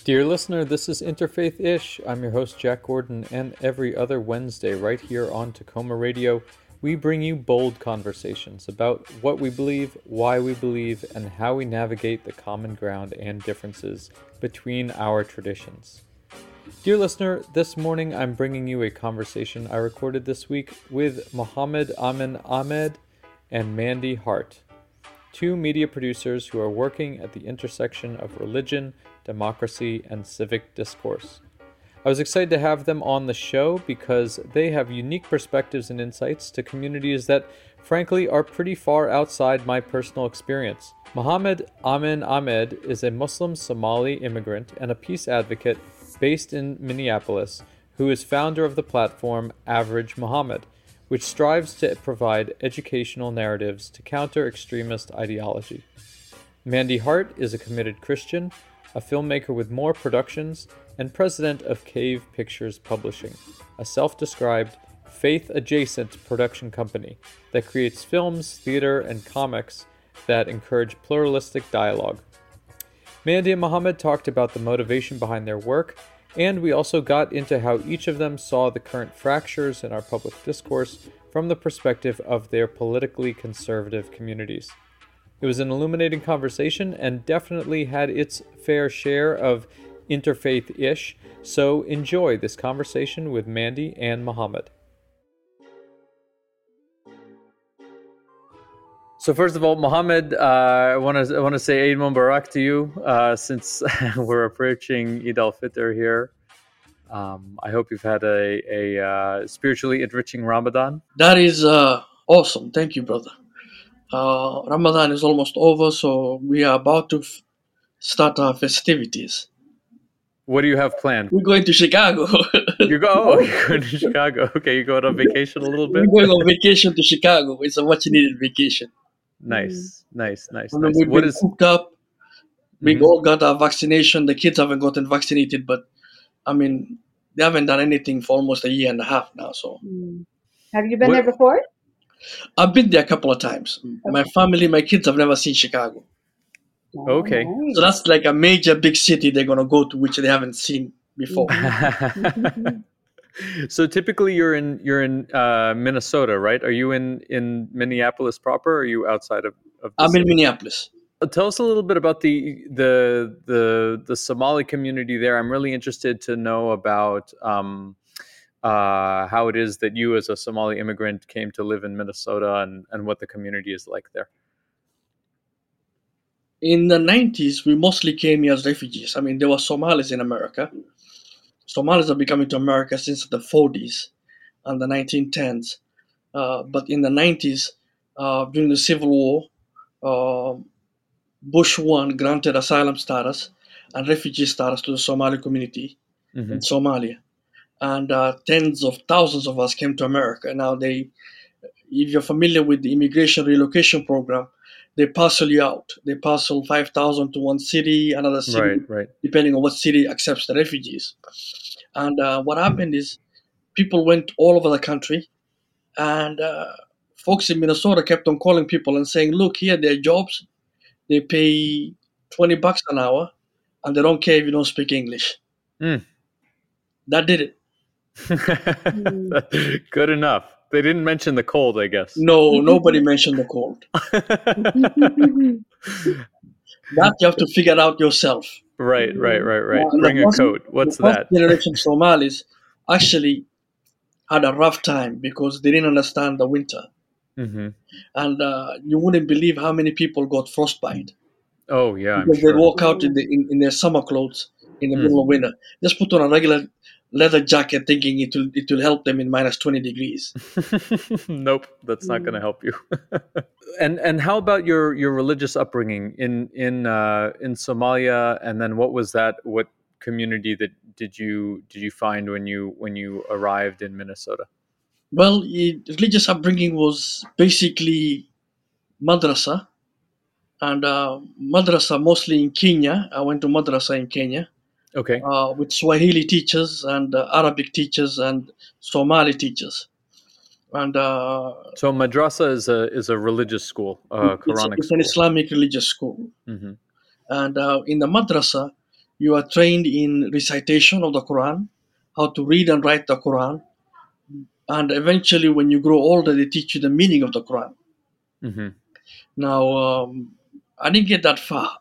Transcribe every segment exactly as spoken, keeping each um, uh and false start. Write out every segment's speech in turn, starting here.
Dear listener, this is Interfaith-ish. I'm your host, Jack Gordon, and every other Wednesday right here on Tacoma Radio, we bring you bold conversations about what we believe, why we believe, and how we navigate the common ground and differences between our traditions. Dear listener, this morning I'm bringing you a conversation I recorded this week with Mohammed Amin Ahmed and Mandy Hart, two media producers who are working at the intersection of religion, democracy, and civic discourse. I was excited to have them on the show because they have unique perspectives and insights to communities that, frankly, are pretty far outside my personal experience. Mohammed Amin Ahmed is a Muslim Somali immigrant and a peace advocate based in Minneapolis who is founder of the platform Average Muhammad, which strives to provide educational narratives to counter extremist ideology. Mandy Hart is a committed Christian, a filmmaker with more productions, and president of Cave Pictures Publishing, a self-described faith-adjacent production company that creates films, theater, and comics that encourage pluralistic dialogue. Mandy and Mohammed talked about the motivation behind their work, and we also got into how each of them saw the current fractures in our public discourse from the perspective of their politically conservative communities. It was an illuminating conversation and definitely had its fair share of interfaith-ish, so enjoy this conversation with Mandy and Mohammed. So first of all, Mohammed, uh, I want to I want to say Eid Mubarak to you, uh, since we're approaching Eid al-Fitr here. Um, I hope you've had a, a uh, spiritually enriching Ramadan. That is uh, awesome. Thank you, brother. Uh, Ramadan is almost over, so we are about to f- start our festivities. What do you have planned? We're going to Chicago. You go. Oh, you're going to Chicago. Okay, you going on vacation a little bit. We're going on vacation to Chicago. It's a much-needed vacation. Nice, nice, nice, And nice. we've What been is? hooked up. We Mhm. all got our vaccination. The kids haven't gotten vaccinated, but I mean, they haven't done anything for almost a year and a half now. So Mm. Have you been What- there before? I've been there a couple of times. My family, my kids have never seen Chicago. Okay. nice. So that's like a major big city they're going to go to, which they haven't seen before. So typically you're in you're in uh, Minnesota, right? Are you in, in Minneapolis proper, or are you outside of, of the I'm in city? Minneapolis. Tell us a little bit about the the the the Somali community there. I'm really interested to know about um, uh, how it is that you, as a Somali immigrant, came to live in Minnesota, and, and what the community is like there. In the nineties, we mostly came here as refugees. I mean, there were Somalis in America. Somalis have been coming to America since the forties and the nineteen tens. Uh, but in the nineties, uh, during the Civil War, uh, Bush one granted asylum status and refugee status to the Somali community Mm-hmm. in Somalia. And uh, tens of thousands of us came to America. Now, they, if you're familiar with the immigration relocation program, they parcel you out. They parcel five thousand to one city, another city, Right, right. depending on what city accepts the refugees. And uh, what happened is people went all over the country, and uh, folks in Minnesota kept on calling people and saying, look, here, there are jobs. They pay twenty bucks an hour, and they don't care if you don't speak English. Mm. That did it. Good enough. They didn't mention the cold, I guess. No, nobody mentioned the cold. That you have to figure out yourself. Right, right, right, right. Uh, and Bring the a first- coat. What's the first that? generation Somalis actually had a rough time because they didn't understand the winter. Mm-hmm. And uh, you wouldn't believe how many people got frostbite. Oh, yeah, I'm Because sure. they walk out in, the, in, in their summer clothes in the Mm. middle of winter. Just put on a regular leather jacket thinking it will it will help them in minus twenty degrees. Nope, that's not going to help you. and and how about your, your religious upbringing in in uh, in Somalia? And then what was that? What community that did you did you find when you when you arrived in Minnesota? Well, it, religious upbringing was basically madrasa. And uh, madrasa mostly in Kenya. I went to madrasa in Kenya. Okay. Uh, with Swahili teachers and uh, Arabic teachers and Somali teachers. And uh, So madrasa is a is a religious school, a it's, Quranic it's school. an Islamic religious school. Mm-hmm. And uh, in the madrasa, You are trained in recitation of the Quran, how to read and write the Quran, and eventually, when you grow older, they teach you the meaning of the Quran. Mm-hmm. Now, um, I didn't get that far.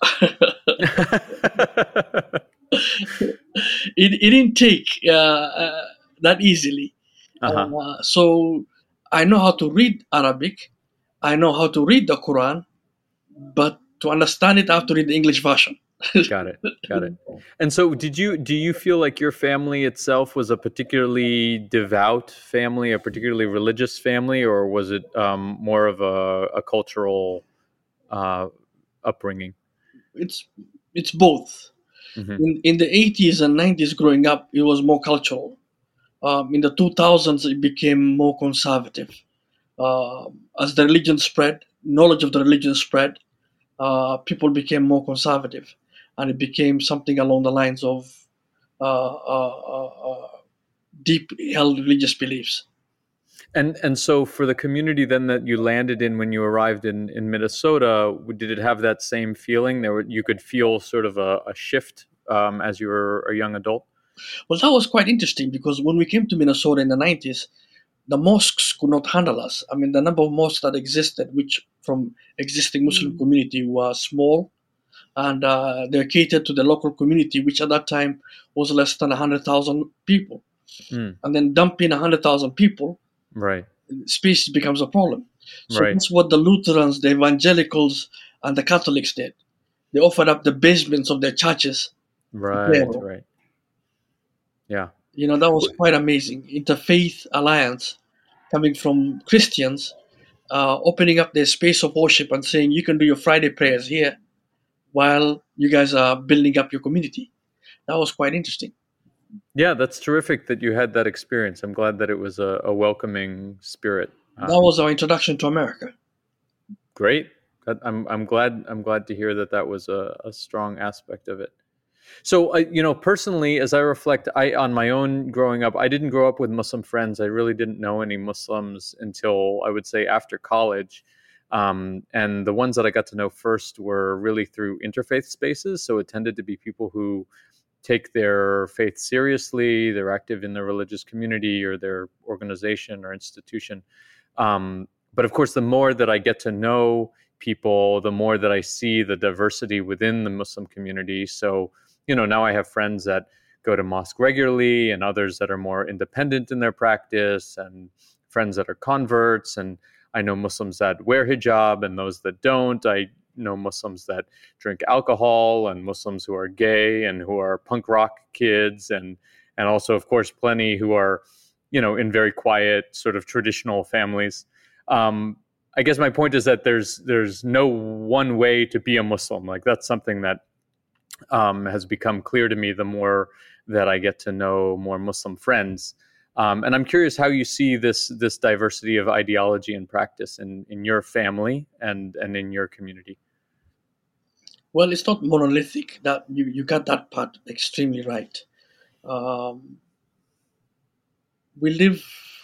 it, it didn't take uh, uh, that easily. Uh-huh. Uh, so I know how to read Arabic. I know how to read the Quran, but to understand it, I have to read the English version. Got it. Got it. And so did you do you feel like your family itself was a particularly devout family, a particularly religious family, or was it um, more of a, a cultural uh, upbringing? It's it's both. Mm-hmm. In in the eighties and nineties, growing up, it was more cultural. Um, in the two thousands, it became more conservative. Uh, as the religion spread, knowledge of the religion spread, uh, people became more conservative, and it became something along the lines of uh, uh, uh, uh, deep held religious beliefs. And and so for the community then that you landed in when you arrived in, in Minnesota, did it have that same feeling? There were, you could feel sort of a, a shift um, as you were a young adult. Well, that was quite interesting because when we came to Minnesota in the nineties, the mosques could not handle us. I mean, the number of mosques that existed, which from existing Muslim community, was small, and uh, they catered to the local community, which at that time was less than one hundred thousand people. Mm, And then dumping one hundred thousand people, right, space becomes a problem. So right, that's what the Lutherans, the evangelicals, and the Catholics did. They offered up the basements of their churches to right, Pharaoh. right. Yeah. You know, that was quite amazing. Interfaith alliance coming from Christians, uh, opening up their space of worship and saying, you can do your Friday prayers here while you guys are building up your community. That was quite interesting. Yeah, that's terrific that you had that experience. I'm glad that it was a, a welcoming spirit. That Um, was our introduction to America. great. That, I'm I'm glad I'm glad to hear that that was a, a strong aspect of it. So, I, you know, personally, as I reflect, I on my own growing up, I didn't grow up with Muslim friends. I really didn't know any Muslims until I would say after college. Um, and the ones that I got to know first were really through interfaith spaces. So it tended to be people who take their faith seriously. They're active in their religious community or their organization or institution. Um, but of course, the more that I get to know people, the more that I see the diversity within the Muslim community. So, you know, now I have friends that go to mosque regularly and others that are more independent in their practice and friends that are converts. And I know Muslims that wear hijab and those that don't. I know Muslims that drink alcohol and Muslims who are gay and who are punk rock kids and and also of course plenty who are, you know, in very quiet sort of traditional families. Um, I guess my point is that there's there's no one way to be a Muslim. Like that's something that um, has become clear to me the more that I get to know more Muslim friends. Um, and I'm curious how you see this this diversity of ideology and practice in, in your family and, and in your community. Well, it's not monolithic. That you, you got that part extremely right. Um, we live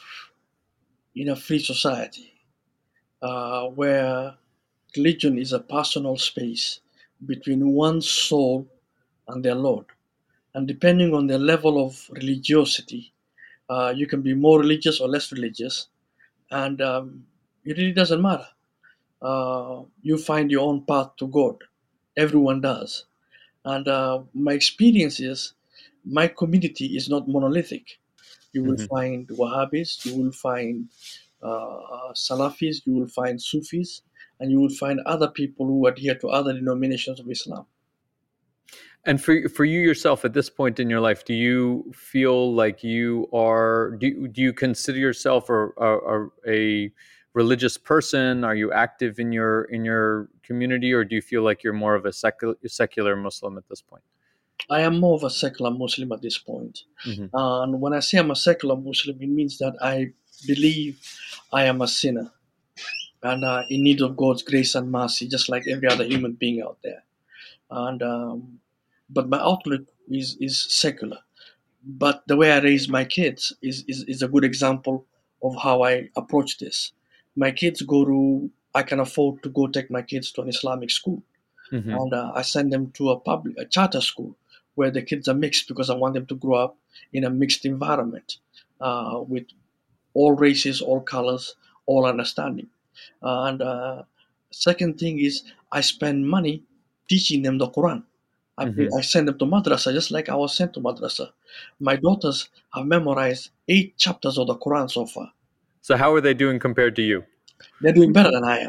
in a free society uh, where religion is a personal space between one's soul and their Lord. And depending on their level of religiosity, uh, you can be more religious or less religious, and um, it really doesn't matter. Uh, you find your own path to God. Everyone does. And uh, my experience is my community is not monolithic. You will Mm-hmm. find Wahhabis, you will find uh, Salafis, you will find Sufis, and you will find other people who adhere to other denominations of Islam. And for for you yourself at this point in your life, do you feel like you are? Do you, do you consider yourself a, a, a religious person? Are you active in your in your community, or do you feel like you're more of a secular secular Muslim at this point? I am more of a secular Muslim at this point. Mm-hmm. And when I say I'm a secular Muslim, it means that I believe I am a sinner and uh, in need of God's grace and mercy, just like every other human being out there. And um, but my outlook is is secular. But the way I raise my kids is, is, is a good example of how I approach this. My kids go to, I can afford to go take my kids to an Islamic school. Mm-hmm. And uh, I send them to a public, a charter school where the kids are mixed because I want them to grow up in a mixed environment uh, with all races, all colors, all understanding. Uh, and uh, second thing is I spend money teaching them the Quran. I, pay, Mm-hmm. I send them to madrasa just like I was sent to madrasa. My daughters have memorized eight chapters of the Quran so far. So how are they doing compared to you? They're doing better than I am.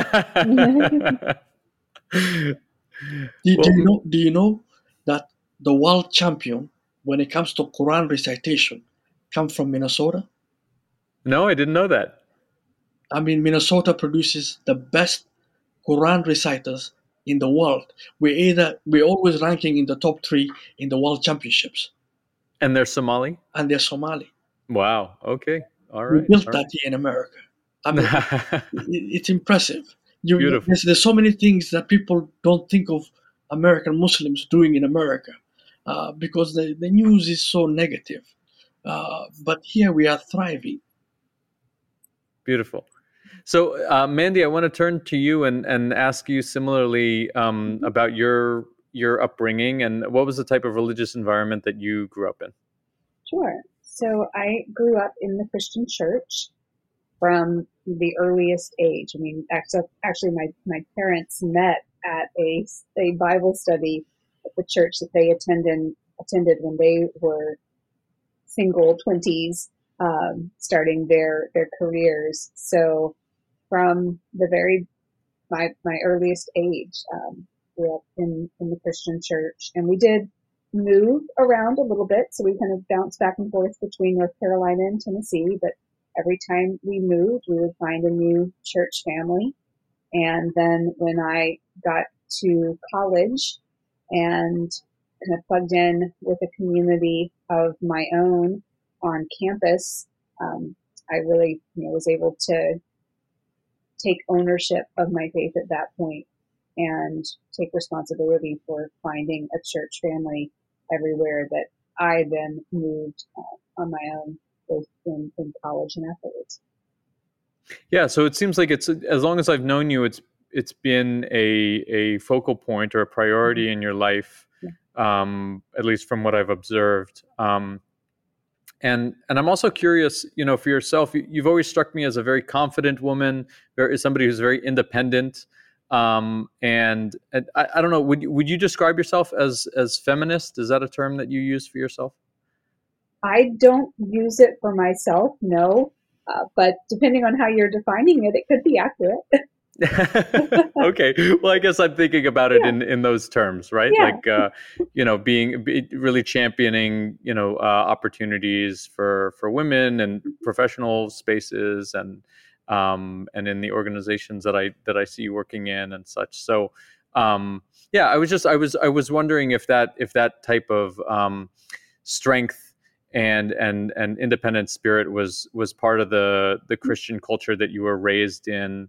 Do, do Well, you know? Do you know that the world champion when it comes to Quran recitation comes from Minnesota? no, I didn't know that. I mean, Minnesota produces the best Quran reciters in the world. We're either we're always ranking in the top three in the world championships, And they're Somali? and they're Somali. Wow. Okay. All We right. built All that here in America. I mean, right. it, it's impressive. You, Beautiful. there's, there's so many things that people don't think of American Muslims doing in America uh, because the, the news is so negative. Uh, but here we are thriving. Beautiful. So, uh, Mandy, I want to turn to you and, and ask you similarly um, Mhm. about your your upbringing and what was the type of religious environment that you grew up in? Sure. So I grew up in the Christian church from the earliest age. I mean, actually, actually my, my parents met at a, a Bible study at the church that they attended, attended when they were single twenties, um, starting their, their careers. So from the very, my, my earliest age, um, grew up in, in the Christian church, and we did move around a little bit. So we kind of bounced back and forth between North Carolina and Tennessee, but every time we moved, we would find a new church family. And then when I got to college and kind of plugged in with a community of my own on campus, um, I really, you know, was able to take ownership of my faith at that point and take responsibility for finding a church family everywhere that I then moved uh, on my own, both in, in college and afterwards. Yeah, so it seems like it's as long as I've known you, it's it's been a a focal point or a priority Mm-hmm. in your life, Yeah. um, at least from what I've observed. Um, and and I'm also curious, you know, for yourself, you, you've always struck me as a very confident woman, very somebody who's very independent. Um, and, and I, I don't know, would you, would you describe yourself as as feminist? Is that a term that you use for yourself? I don't use it for myself, no, uh, but depending on how you're defining it, it could be accurate. Okay, well, I guess I'm thinking about it Yeah. in in those terms, right? Yeah. Like, uh, you know, being be, really championing, you know, uh, opportunities for for women and professional spaces, and um, and in the organizations that I that I see you working in and such. So, um, yeah, I was just I was I was wondering if that if that type of um, strength and and and independent spirit was was part of the the Christian culture that you were raised in.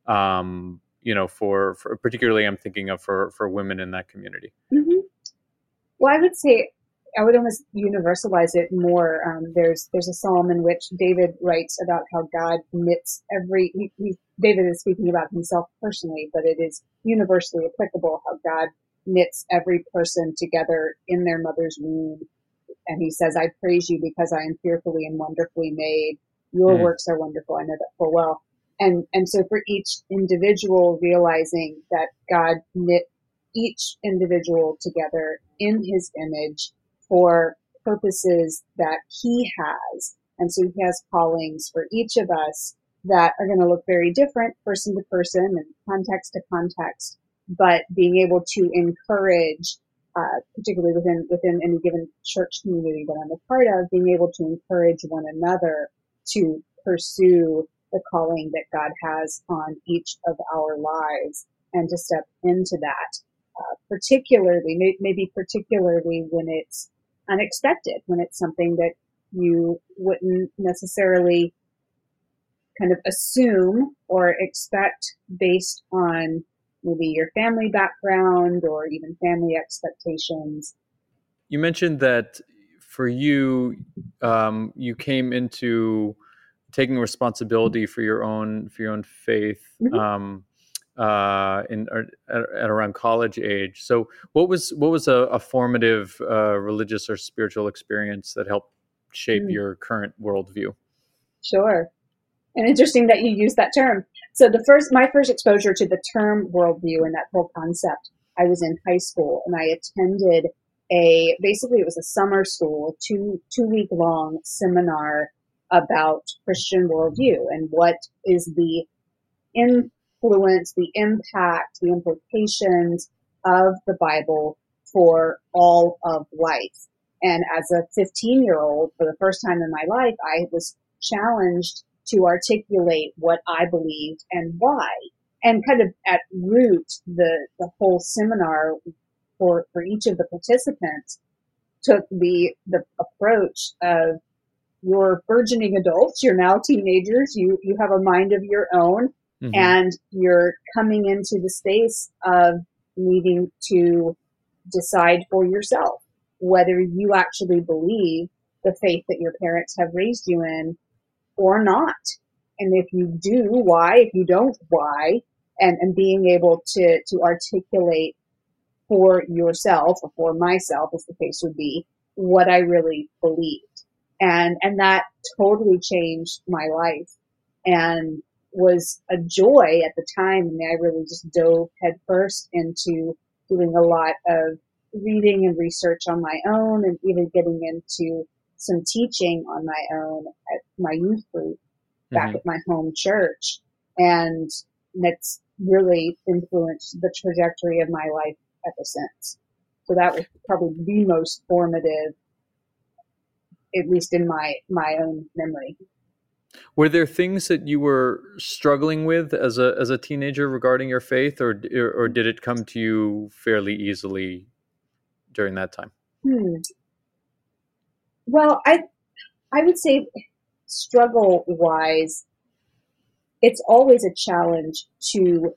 Um, you know, for, for particularly, I'm thinking of for for women in that community. Mm-hmm. Well, I would say I would almost universalize it more. Um, there's there's a psalm in which David writes about how God knits every. He, he, David is speaking about himself personally, but it is universally applicable how God knits every person together in their mother's womb. And he says, "I praise you because I am fearfully and wonderfully made. Your Mm. works are wonderful. I know that full well." And and so for each individual, realizing that God knit each individual together in his image for purposes that he has. And so he has callings for each of us that are going to look very different person to person and context to context, but being able to encourage, uh, particularly within, within any given church community that I'm a part of, being able to encourage one another to pursue the calling that God has on each of our lives and to step into that. Uh, particularly, may, maybe particularly when it's unexpected, when it's something that you wouldn't necessarily kind of assume or expect based on maybe your family background or even family expectations. You mentioned that for you, um, you came into taking responsibility for your own for your own faith. Mm-hmm. Um, uh, in or, at, at around college age. So, what was what was a, a formative uh, religious or spiritual experience that helped shape Mm, your current worldview? sure. And interesting that you use that term. So the first, my first exposure to the term worldview and that whole concept, I was in high school and I attended a, basically it was a summer school, two, two week long seminar about Christian worldview and what is the influence, the impact, the implications of the Bible for all of life. And as a fifteen year old, for the first time in my life, I was challenged to articulate what I believed and why. And kind of at root, the, the whole seminar for, for each of the participants took the, the approach of you're burgeoning adults, you're now teenagers, you, you have a mind of your own, mm-hmm. and you're coming into the space of needing to decide for yourself whether you actually believe the faith that your parents have raised you in or not. And if you do, why? If you don't, why? And, and being able to, to articulate for yourself or for myself, as the case would be, what I really believed. And, and that totally changed my life and was a joy at the time. I mean, I really just dove headfirst into doing a lot of reading and research on my own and even getting into some teaching on my own at my youth group back mm-hmm. at my home church. And that's really influenced the trajectory of my life ever since. So that was probably the most formative, at least in my, my own memory. Were there things that you were struggling with as a as a teenager regarding your faith, or or did it come to you fairly easily during that time? Hmm. Well, I I would say struggle wise, it's always a challenge to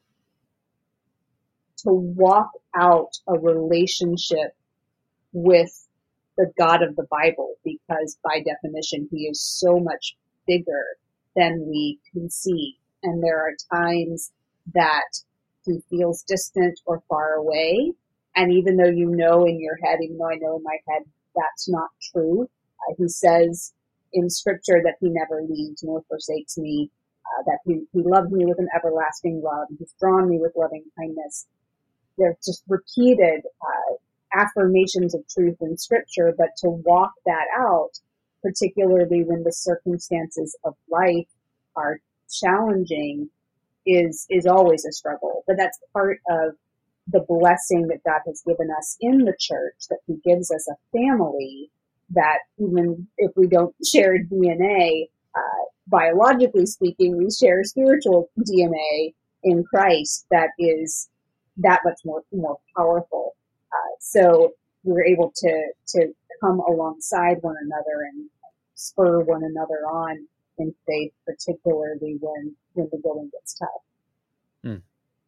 to walk out a relationship with the God of the Bible, because by definition, he is so much bigger than we conceive. And there are times that he feels distant or far away. And even though you know in your head, even though I know in my head, that's not true, uh, he says in scripture that he never leaves nor forsakes me, uh, that he, he loved me with an everlasting love. He's drawn me with loving kindness. There's just repeated uh, affirmations of truth in scripture, but to walk that out, particularly when the circumstances of life are challenging, is is always a struggle. But that's part of the blessing that God has given us in the church, that he gives us a family that even if we don't share D N A, uh, biologically speaking, we share spiritual D N A in Christ that is that much more more powerful. Uh, so we're able to to come alongside one another and spur one another on in faith, particularly when when the going gets tough. Hmm.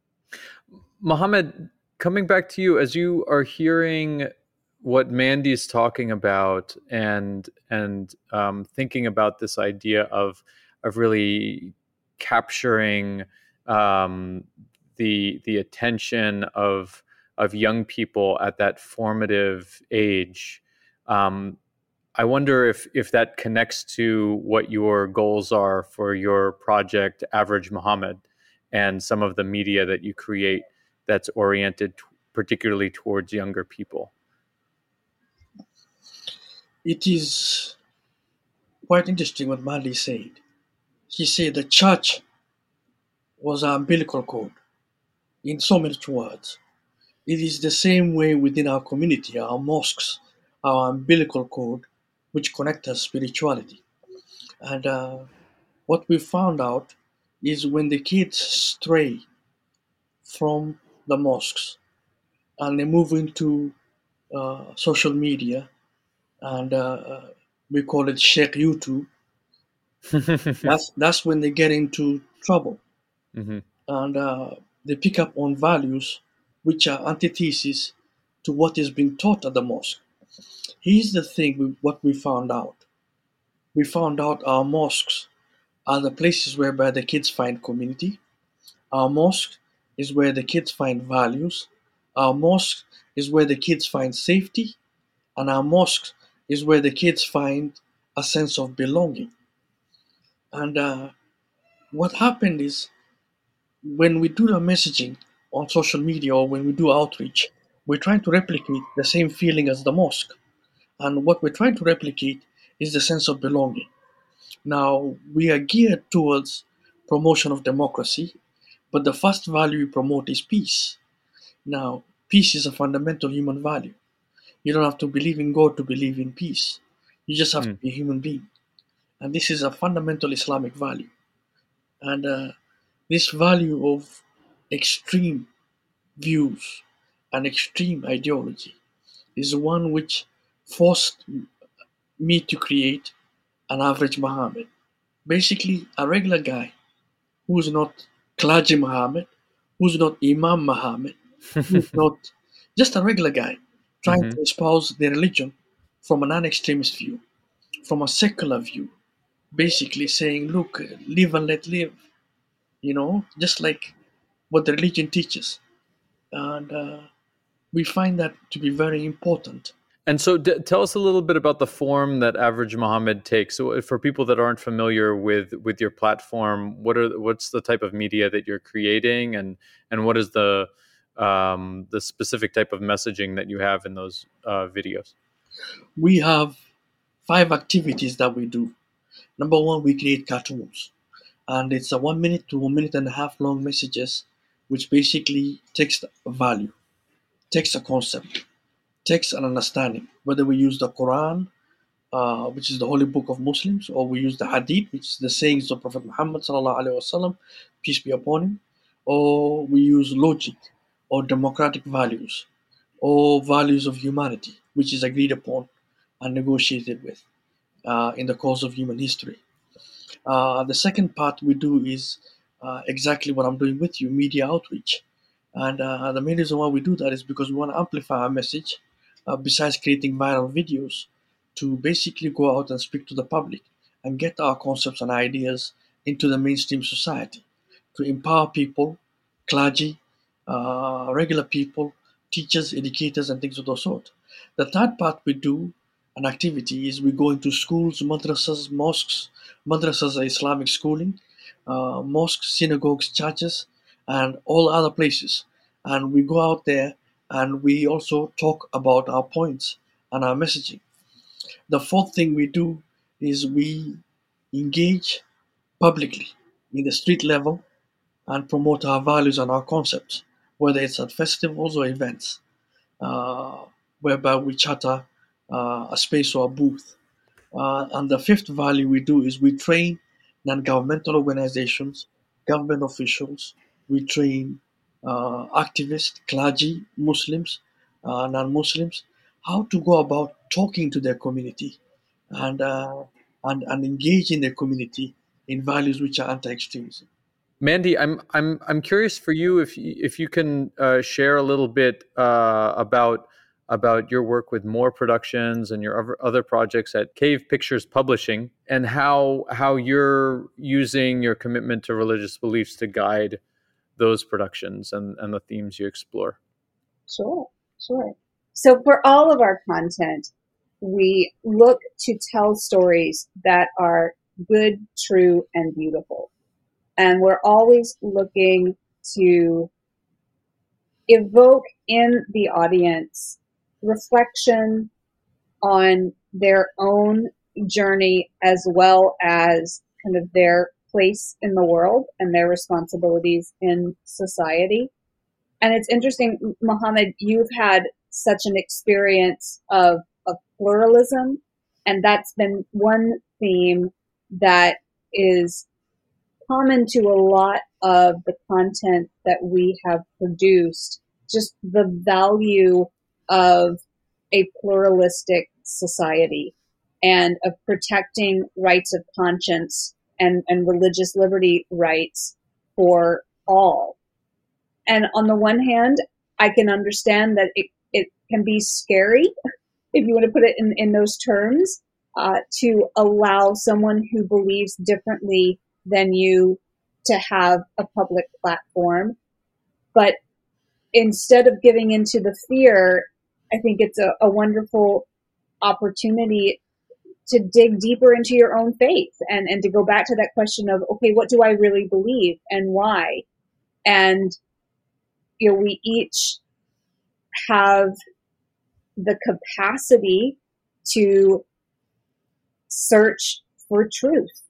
Mohammed, coming back to you, as you are hearing what Mandy's talking about and and um, thinking about this idea of of really capturing um, the the attention of of young people at that formative age, um, I wonder if if that connects to what your goals are for your project, Average Muhammad, and some of the media that you create that's oriented t- particularly towards younger people. It is quite interesting what Mandy said. He said the church was our umbilical cord in so many words. It is the same way within our community, our mosques, our umbilical cord, which connect us spirituality. And uh, what we found out is when the kids stray from the mosques and they move into uh, social media, and uh, we call it Sheikh YouTube, that's, that's when they get into trouble. Mm-hmm. And uh, they pick up on values which are antithesis to what is being taught at the mosque. Here's the thing with what we found out. We found out our mosques are the places whereby the kids find community. Our mosques is where the kids find values. Our mosque is where the kids find safety. And our mosque is where the kids find a sense of belonging. And uh, what happened is when we do the messaging on social media or when we do outreach, we're trying to replicate the same feeling as the mosque. And what we're trying to replicate is the sense of belonging. Now, we are geared towards promotion of democracy, but the first value we promote is peace. Now, peace is a fundamental human value. You don't have to believe in God to believe in peace. You just have Mm. to be a human being. And this is a fundamental Islamic value. And uh, this value of extreme views and extreme ideology is one which forced me to create an average Muhammad. Basically, a regular guy who's not clergy Muhammad, who's not Imam Muhammad, who's not just a regular guy trying Mhm. to espouse their religion from an non-extremist view, from a secular view, basically saying, look, live and let live, you know, just like what the religion teaches. And uh, we find that to be very important. And so, d- tell us a little bit about the form that Average Muhammad takes. So, for people that aren't familiar with with your platform, what are what's the type of media that you're creating, and and what is the um, the specific type of messaging that you have in those uh, videos? We have five activities that we do. Number one, we create cartoons, and it's a one minute to one minute and a half long messages, which basically takes a value, takes a concept, takes an understanding. Whether we use the Quran, uh, which is the holy book of Muslims, or we use the Hadith, which is the sayings of Prophet Muhammad sallallahu alaihi wasallam, peace be upon him, or we use logic, or democratic values, or values of humanity, which is agreed upon and negotiated with uh, in the course of human history. Uh, the second part we do is uh, exactly what I'm doing with you, media outreach. And uh, the main reason why we do that is because we want to amplify our message, uh, besides creating viral videos, to basically go out and speak to the public and get our concepts and ideas into the mainstream society, to empower people, clergy, uh, regular people, teachers, educators, and things of those sort. The third part we do an activity is we go into schools, madrasas, mosques. Madrasas are Islamic schooling, uh, mosques, synagogues, churches, and all other places. And we go out there and we also talk about our points and our messaging. The fourth thing we do is we engage publicly in the street level and promote our values and our concepts, whether it's at festivals or events, uh, whereby we charter uh, a space or a booth. Uh, and the fifth value we do is we train non-governmental organizations, government officials, we train uh, activists, clergy, Muslims, uh, non-Muslims, how to go about talking to their community and, uh, and, and engage in their community in values which are anti-extremism. Mandy, I'm I'm I'm curious for you if you, if you can uh, share a little bit uh, about about your work with More Productions and your other, other projects at Cave Pictures Publishing, and how how you're using your commitment to religious beliefs to guide those productions and, and the themes you explore. Sure, sure. So for all of our content, we look to tell stories that are good, true, and beautiful. And we're always looking to evoke in the audience reflection on their own journey as well as kind of their place in the world and their responsibilities in society. And it's interesting, Muhammad, you've had such an experience of, of pluralism, and that's been one theme that is common to a lot of the content that we have produced, just the value of a pluralistic society and of protecting rights of conscience and, and religious liberty rights for all. And on the one hand, I can understand that it, it can be scary, if you want to put it in, in those terms, uh, to allow someone who believes differently than you to have a public platform. but instead of giving into the fear, I think it's a, a wonderful opportunity to dig deeper into your own faith and, and to go back to that question of, okay, what do I really believe and why? And, you know, we each have the capacity to search for truth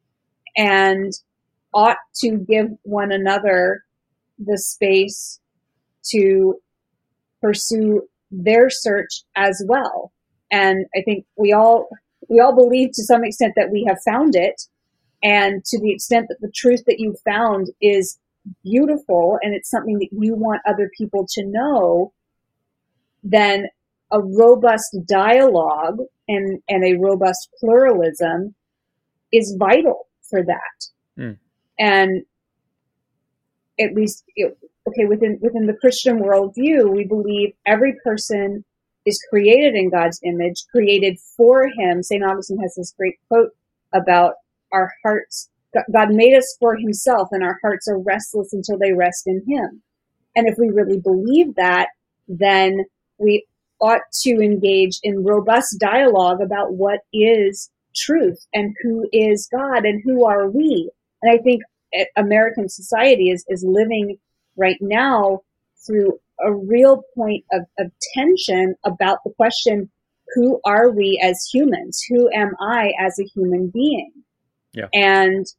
and ought to give one another the space to pursue their search as well. And I think we all we all believe to some extent that we have found it, and to the extent that the truth that you found is beautiful and it's something that you want other people to know, then a robust dialogue and, and a robust pluralism is vital for that. Mm. And at least, okay, within within the Christian worldview, we believe every person is created in God's image, created for him. Saint Augustine has this great quote about our hearts. God made us for himself, and our hearts are restless until they rest in him. And if we really believe that, then we ought to engage in robust dialogue about what is truth and who is God and who are we. And I think American society is, is living right now through a real point of, of tension about the question, who are we as humans? Who am I as a human being? Yeah. And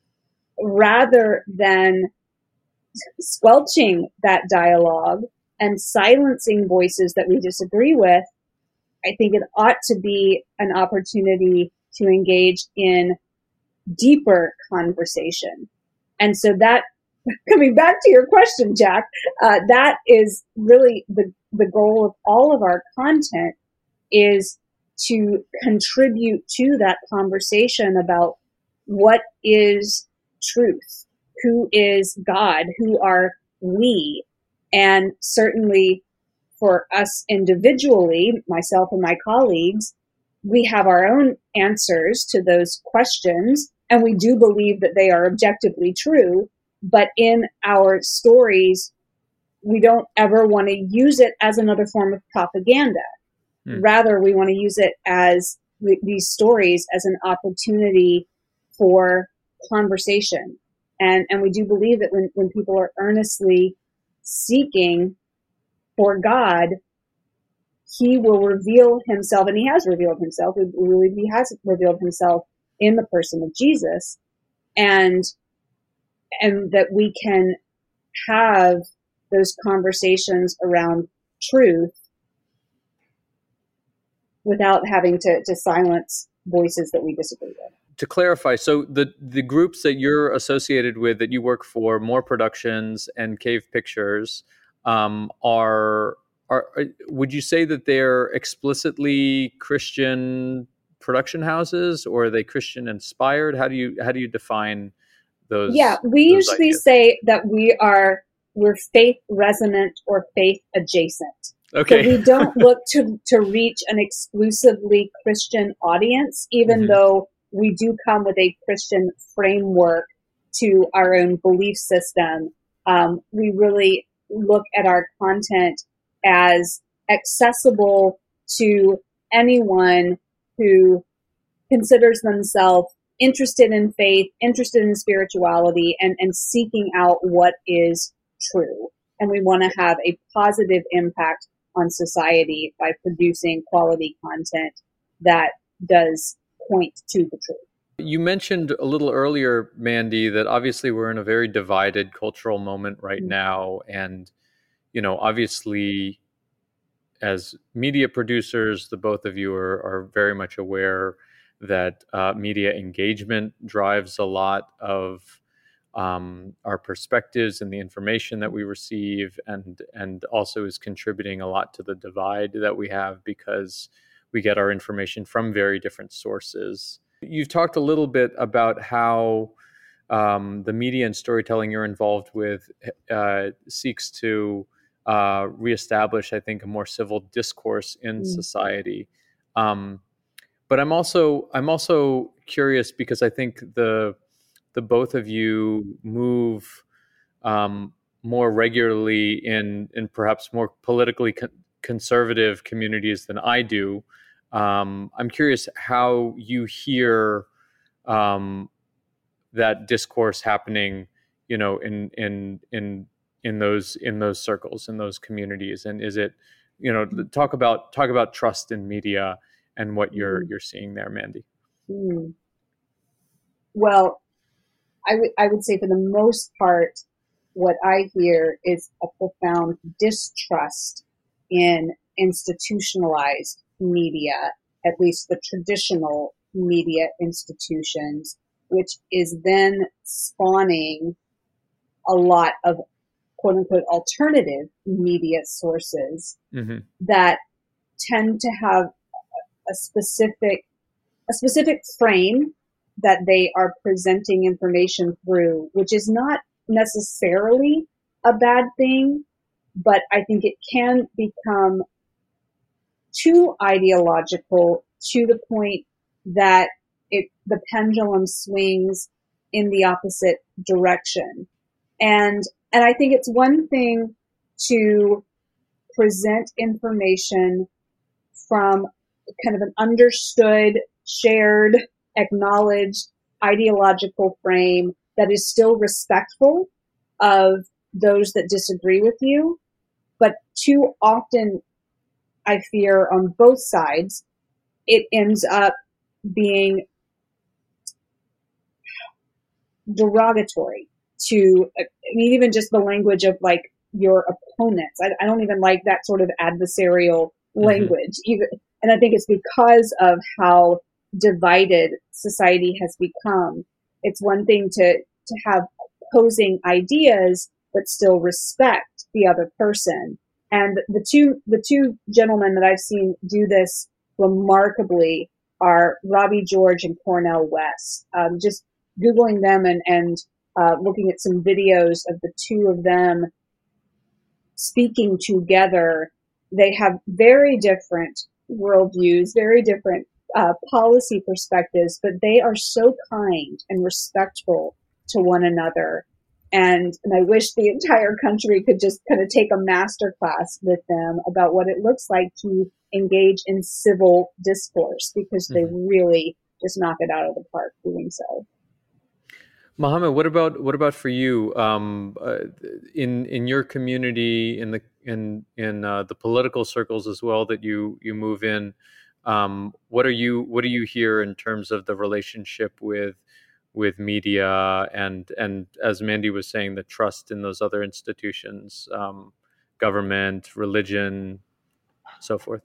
rather than squelching that dialogue and silencing voices that we disagree with, I think it ought to be an opportunity to engage in deeper conversation. And so that, coming back to your question, Jack, uh, that is really the, the goal of all of our content, is to contribute to that conversation about what is truth, who is God, who are we. And certainly for us individually, myself and my colleagues, we have our own answers to those questions, and we do believe that they are objectively true. But in our stories, we don't ever want to use it as another form of propaganda. Mm. Rather, we want to use it as these stories as an opportunity for conversation. And and we do believe that when, when people are earnestly seeking for God, he will reveal himself, and he has revealed himself. We believe he has revealed himself in the person of Jesus, and and that we can have those conversations around truth without having to, to silence voices that we disagree with. To clarify, so the, the groups that you're associated with, that you work for, More Productions and Cave Pictures, um, are, are, are, would you say that they're explicitly Christian production houses, or are they Christian inspired? How do you, how do you define those? Yeah, we those usually ideas? say that we are, we're faith resonant or faith adjacent. Okay. So we don't look to, to reach an exclusively Christian audience, even mm-hmm. though we do come with a Christian framework to our own belief system. Um, we really look at our content as accessible to anyone who considers themselves interested in faith, interested in spirituality, and, and seeking out what is true. And we want to have a positive impact on society by producing quality content that does point to the truth. You mentioned a little earlier, Mandy, that obviously we're in a very divided cultural moment right mm-hmm. now. And, you know, obviously as media producers, the both of you are, are very much aware that uh, media engagement drives a lot of um, our perspectives and the information that we receive, and and also is contributing a lot to the divide that we have, because we get our information from very different sources. You've talked a little bit about how um, the media and storytelling you're involved with uh, seeks to uh, reestablish, I think, a more civil discourse in mm. society. Um, but I'm also I'm also curious, because I think the the both of you move um, more regularly in in perhaps more politically con- conservative communities than I do. Um, I'm curious how you hear um, that discourse happening, you know, in in in in those in those circles, in those communities, and is it, you know, talk about talk about trust in media and what you're Mm. you're seeing there, Mandy. Mm. Well, I would I would say for the most part, what I hear is a profound distrust in institutionalized media, at least the traditional media institutions, which is then spawning a lot of quote unquote alternative media sources Mm-hmm. that tend to have a specific a specific frame that they are presenting information through, which is not necessarily a bad thing, but I think it can become too ideological to the point that it the pendulum swings in the opposite direction. And and I think it's one thing to present information from kind of an understood, shared, acknowledged ideological frame that is still respectful of those that disagree with you. But too often, I fear on both sides, it ends up being derogatory to, I mean, even just the language of like your opponents. I, I don't even like that sort of adversarial language. Mm-hmm. Even, and I think it's because of how divided society has become. It's one thing to, to have opposing ideas, but still respect the other person. And the two, the two gentlemen that I've seen do this remarkably are Robbie George and Cornel West. Um, just Googling them and, and uh, looking at some videos of the two of them speaking together, they have very different worldviews, very different uh, policy perspectives, but they are so kind and respectful to one another. And, and I wish the entire country could just kind of take a master class with them about what it looks like to engage in civil discourse, because mm-hmm. they really just knock it out of the park doing so. Mohammed, what about what about for you um, uh, in in your community, in the in in uh, the political circles as well that you you move in? Um, what are you what do you hear in terms of the relationship with with media and and as Mandy was saying, the trust in those other institutions, um, government, religion, so forth?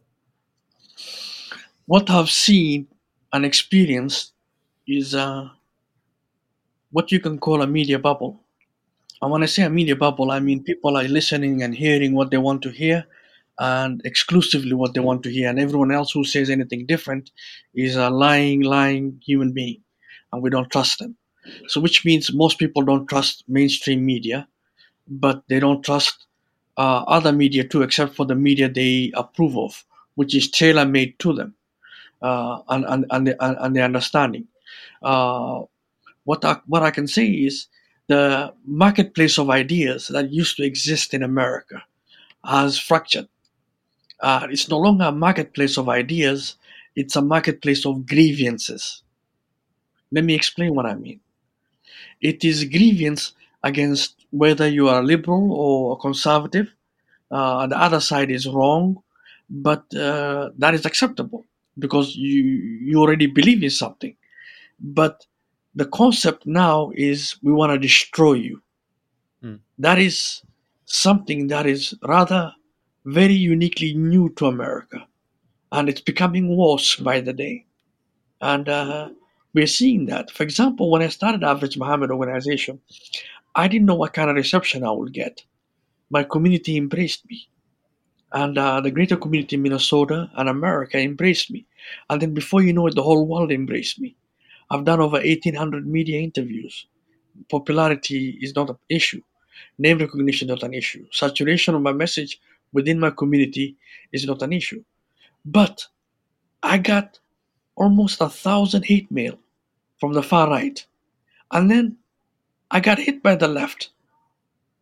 What I've seen and experienced is uh, what you can call a media bubble. And when I say a media bubble, I mean people are listening and hearing what they want to hear and exclusively what they want to hear. And everyone else who says anything different is a lying, lying human being. And we don't trust them. So, which means most people don't trust mainstream media, but they don't trust uh, other media too, except for the media they approve of, which is tailor made to them uh, and, and, and, the, and the understanding. Uh, what I, what I can say is the marketplace of ideas that used to exist in America has fractured. Uh, it's no longer a marketplace of ideas, it's a marketplace of grievances. Let me explain what I mean. It is grievance against whether you are a liberal or a conservative. Uh, the other side is wrong, but uh, that is acceptable because you you already believe in something. But the concept now is we want to destroy you. Mm. That is something that is rather very uniquely new to America, and it's becoming worse by the day. And uh, we're seeing that. For example, when I started Average Muhammad organization, I didn't know what kind of reception I would get. My community embraced me. And uh, the greater community in Minnesota and America embraced me. And then before you know it, the whole world embraced me. I've done over eighteen hundred media interviews. Popularity is not an issue. Name recognition is not an issue. Saturation of my message within my community is not an issue. But I got almost a thousand hate mail from the far right. And then I got hit by the left.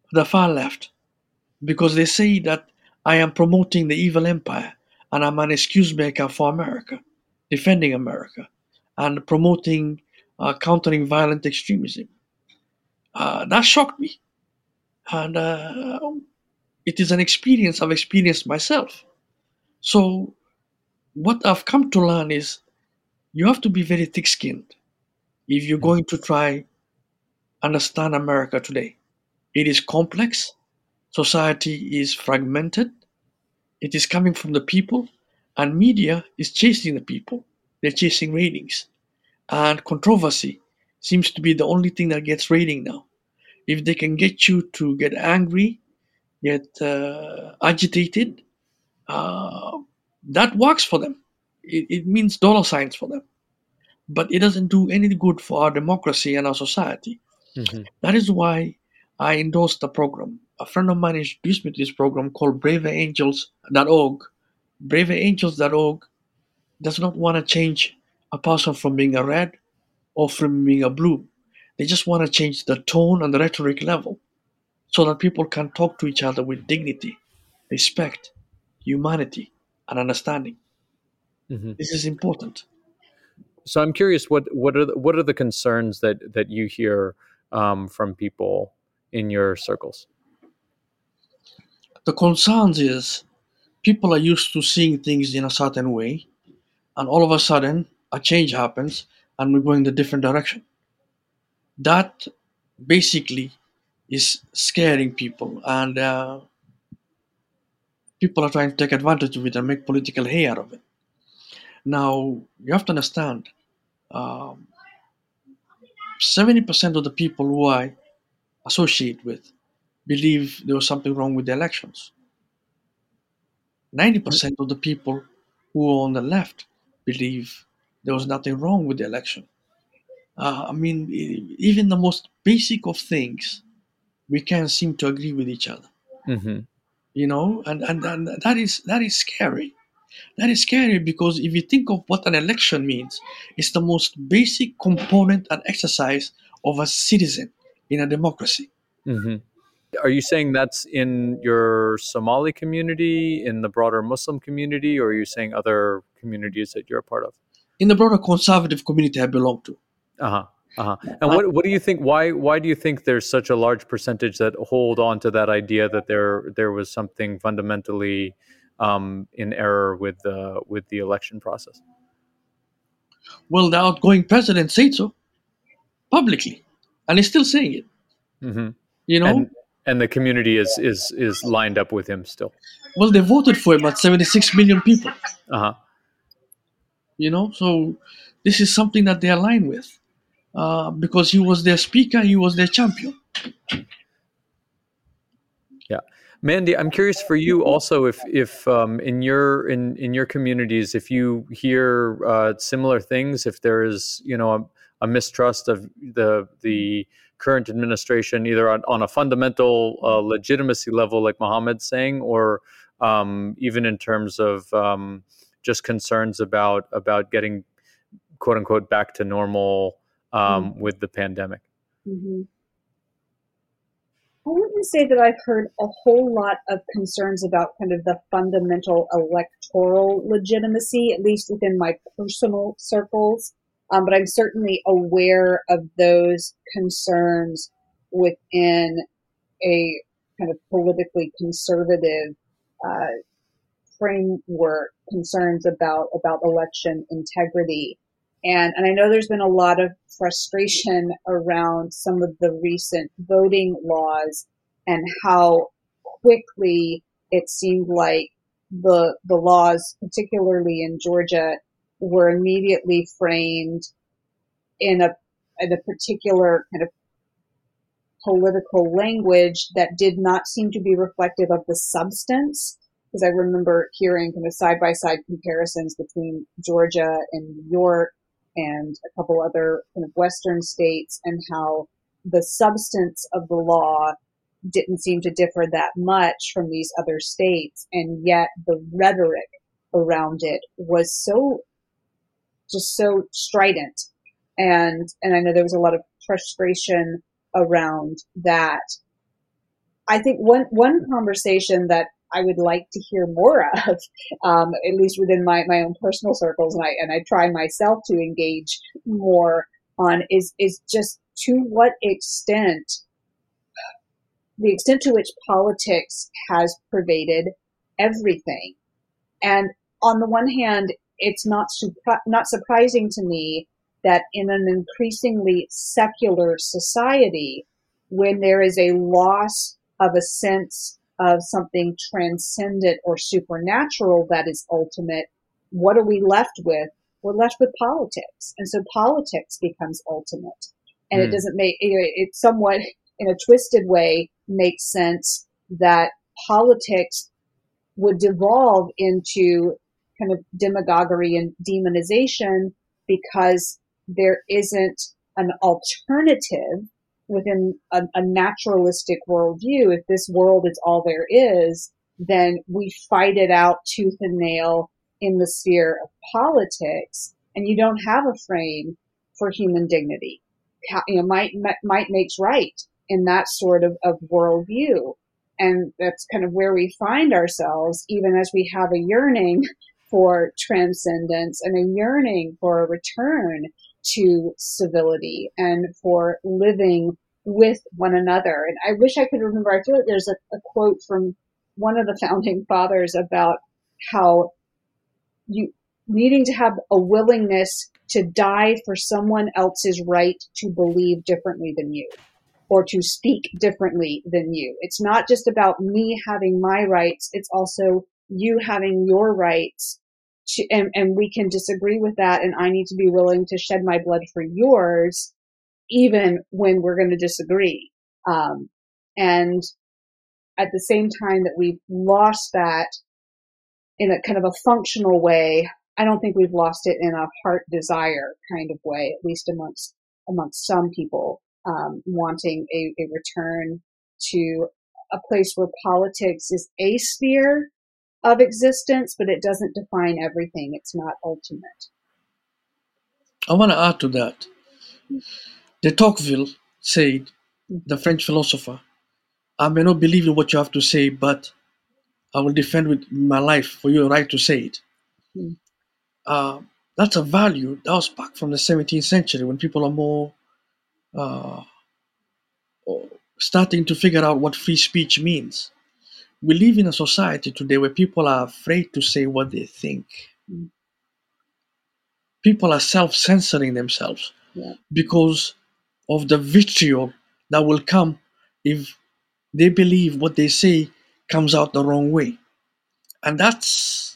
the far left, because they say that I am promoting the evil empire and I'm an excuse maker for America, defending America, and promoting uh, countering violent extremism. Uh, that shocked me, and uh, it is an experience I've experienced myself. So, what I've come to learn is you have to be very thick-skinned if you're going to try understand America today. It is complex. Society is fragmented. It is coming from the people, and media is chasing the people. They're chasing ratings, and controversy seems to be the only thing that gets rating now. If they can get you to get angry, get uh, agitated, uh, that works for them. It, it means dollar signs for them, but it doesn't do any good for our democracy and our society. Mm-hmm. That is why I endorsed the program. A friend of mine introduced me to this program called braver angels dot org. braver angels dot org does not want to change a person from being a red or from being a blue. They just want to change the tone and the rhetoric level so that people can talk to each other with dignity, respect, humanity, and understanding. Mm-hmm. This is important. So I'm curious, what what are the, what are the concerns that that you hear um, from people in your circles? The concerns is people are used to seeing things in a certain way, and all of a sudden a change happens and we're going in a different direction. That basically is scaring people, and uh, people are trying to take advantage of it and make political hay out of it. Now, you have to understand, um, seventy percent of the people who I associate with believe there was something wrong with the elections. ninety percent of the people who are on the left believe there was nothing wrong with the election. Uh, I mean, e- even the most basic of things, we can't seem to agree with each other. Mm-hmm. You know, and, and, and that is that is scary. That is scary because if you think of what an election means, it's the most basic component and exercise of a citizen in a democracy. Mm-hmm. Are you saying that's in your Somali community, in the broader Muslim community, or are you saying other communities that you're a part of? In the broader conservative community I belong to, Uh-huh. Uh-huh. And uh, what what do you think, why why do you think there's such a large percentage that hold on to that idea that there there was something fundamentally um, in error with the with the election process? well, the outgoing president said so publicly, and he's still saying it. Mm-hmm. You know, And and the community is is is lined up with him still. well, they voted for him at seventy-six million people. Uh-huh. You know, so this is something that they align with uh, because he was their speaker, he was their champion. Yeah, Mandy, I'm curious for you also if if um, in your in in your communities, if you hear uh, similar things, if there is you know a, a mistrust of the the current administration, either on, on a fundamental uh, legitimacy level, like Mohammed's saying, or um, even in terms of um, just concerns about about getting quote unquote back to normal um, Mm-hmm. with the pandemic. Mm-hmm. I wouldn't say that I've heard a whole lot of concerns about kind of the fundamental electoral legitimacy, at least within my personal circles. Um, but I'm certainly aware of those concerns within a kind of politically conservative uh, framework, concerns about about election integrity. And, and I know there's been a lot of frustration around some of the recent voting laws and how quickly it seemed like the the laws, particularly in Georgia, were immediately framed in a in a particular kind of political language that did not seem to be reflective of the substance. Because I remember hearing kind of side by side comparisons between Georgia and New York and a couple other kind of Western states, and how the substance of the law didn't seem to differ that much from these other states, and yet the rhetoric around it was so just so strident. And and I know there was a lot of frustration around that. I think one one conversation that I would like to hear more of, um, at least within my, my own personal circles, and I and I try myself to engage more on, is is just to what extent, the extent to which politics has pervaded everything. And on the one hand, it's not supri- not surprising to me that in an increasingly secular society, when there is a loss of a sense of something transcendent or supernatural that is ultimate, what are we left with? We're left with politics. And so politics becomes ultimate. And mm. it doesn't make, you know, it somewhat, in a twisted way, makes sense that politics would devolve into kind of demagoguery and demonization because there isn't an alternative within a, a naturalistic worldview. If this world is all there is, then we fight it out tooth and nail in the sphere of politics, and you don't have a frame for human dignity. You know, might might makes right in that sort of, of worldview. And that's kind of where we find ourselves, even as we have a yearning for transcendence and a yearning for a return to civility and for living with one another. And I wish I could remember, I feel like there's a, a quote from one of the founding fathers about how you needing to have a willingness to die for someone else's right to believe differently than you, or to speak differently than you. It's not just about me having my rights, it's also you having your rights. To, and, and we can disagree with that, and I need to be willing to shed my blood for yours, even when we're going to disagree. Um, and at the same time that we've lost that in a kind of a functional way, I don't think we've lost it in a heart desire kind of way, at least amongst amongst some people. Um, wanting a, a return to a place where politics is a sphere of existence, but it doesn't define everything. It's not ultimate. I want to add to that. De Tocqueville said, the French philosopher, I may not believe in what you have to say, but I will defend with my life for your right to say it. Mm. Uh, that's a value that was back from the seventeenth century, when people are more uh, starting to figure out what free speech means. We live in a society today where people are afraid to say what they think. Mm. People are self-censoring themselves yeah. because of the vitriol that will come if they believe what they say comes out the wrong way. And that's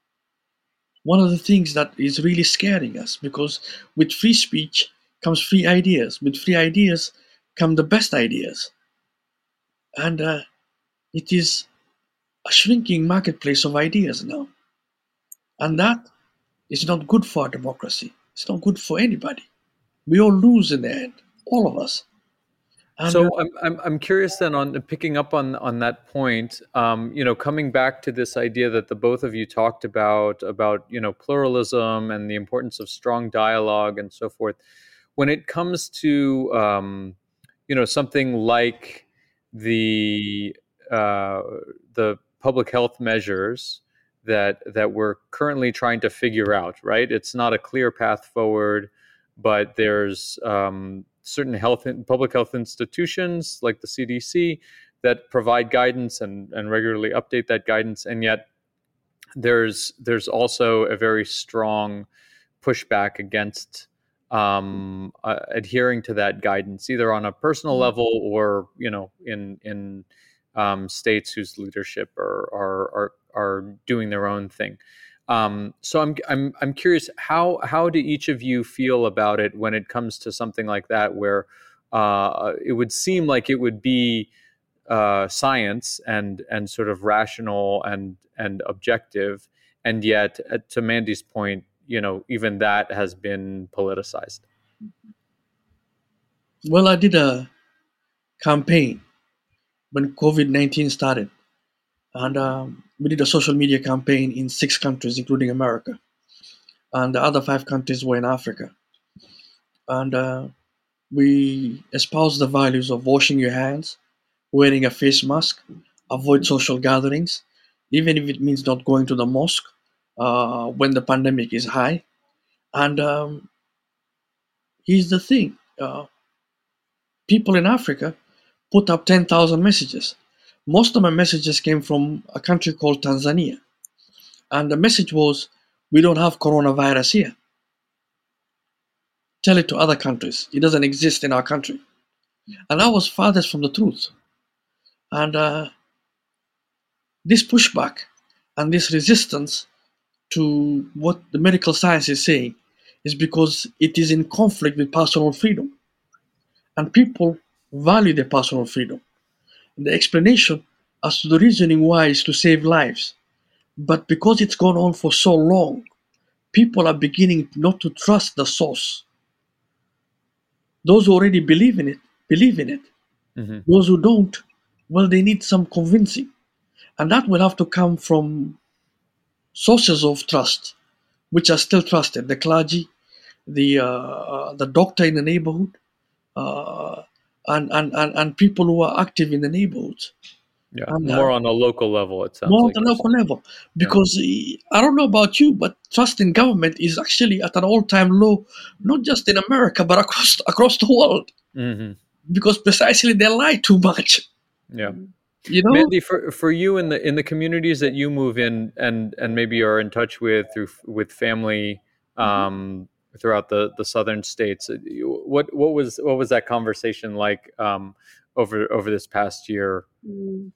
one of the things that is really scaring us, because with free speech comes free ideas. With free ideas come the best ideas. And uh, it is a shrinking marketplace of ideas now. And that is not good for our democracy. It's not good for anybody. We all lose in the end, all of us. And so I'm, I'm I'm curious then on picking up on on that point. Um, you know, coming back to this idea that the both of you talked about about you know pluralism and the importance of strong dialogue and so forth. When it comes to um, you know something like the uh, the public health measures that that we're currently trying to figure out, right? It's not a clear path forward, but there's um, certain health public health institutions like the C D C that provide guidance and, and regularly update that guidance. And yet there's there's also a very strong pushback against um, uh, adhering to that guidance, either on a personal level or, you know, in in um, states whose leadership are are are, are doing their own thing. Um, so I'm I'm I'm curious, how how do each of you feel about it when it comes to something like that, where uh, it would seem like it would be uh, science and and sort of rational and and objective, and yet, uh, to Mandy's point, you know, even that has been politicized. Well, I did a campaign when COVID nineteen started. And um, we did a social media campaign in six countries, including America. And the other five countries were in Africa. And uh, we espoused the values of washing your hands, wearing a face mask, avoid social gatherings, even if it means not going to the mosque uh, when the pandemic is high. And um, here's the thing: uh, people in Africa put up ten thousand messages. Most of my messages came from a country called Tanzania. And the message was, we don't have coronavirus here. Tell it to other countries. It doesn't exist in our country. And I was farthest from the truth. And uh, this pushback and this resistance to what the medical science is saying is because it is in conflict with personal freedom. And people value their personal freedom. And the explanation as to the reasoning why is to save lives. But because it's gone on for so long, people are beginning not to trust the source. Those who already believe in it, believe in it. Mm-hmm. Those who don't, well, they need some convincing. And that will have to come from sources of trust, which are still trusted. The clergy, the uh, the doctor in the neighborhood, uh, and, and, and, and people who are active in the neighborhoods. Yeah, and, more uh, on a local level, it sounds more like. More on a local level. Because yeah. I don't know about you, but trust in government is actually at an all-time low, not just in America, but across across the world. Mm-hmm. Because precisely they lie too much. Yeah. You know? Mandy, for, for you in the in the communities that you move in and, and maybe are in touch with through with family um, throughout the, the southern states, what what was what was that conversation like um, over over this past year? Mm.